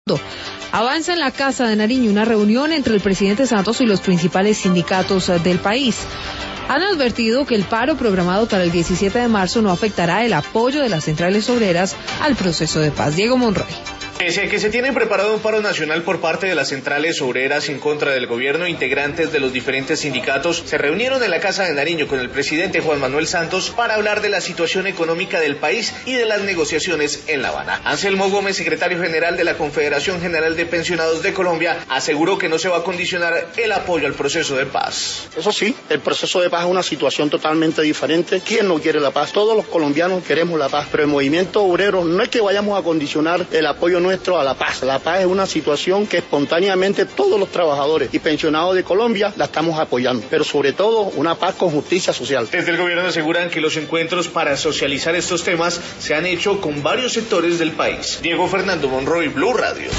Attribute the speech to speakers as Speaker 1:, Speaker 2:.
Speaker 1: Avanza en la Casa de Nariño una reunión entre el presidente Santos y los principales sindicatos del país. Han advertido que el paro programado para el 17 de marzo no afectará el apoyo de las centrales obreras al proceso de paz. Diego Monroy.
Speaker 2: Pese a que se tiene preparado un paro nacional por parte de las centrales obreras en contra del gobierno, integrantes de los diferentes sindicatos se reunieron en la Casa de Nariño con el presidente Juan Manuel Santos para hablar de la situación económica del país y de las negociaciones en La Habana. Anselmo Gómez, secretario general de la Confederación General de Pensionados de Colombia, aseguró que no se va a condicionar el apoyo al proceso de paz.
Speaker 3: Eso sí, el proceso de paz es una situación totalmente diferente. ¿Quién no quiere la paz? Todos los colombianos queremos la paz, pero el movimiento obrero no es que vayamos a condicionar el apoyo nuestro a la paz. La paz es una situación que espontáneamente todos los trabajadores y pensionados de Colombia la estamos apoyando, pero sobre todo una paz con justicia social.
Speaker 2: Desde el gobierno aseguran que los encuentros para socializar estos temas se han hecho con varios sectores del país. Diego Fernando Monroy, Blue Radio.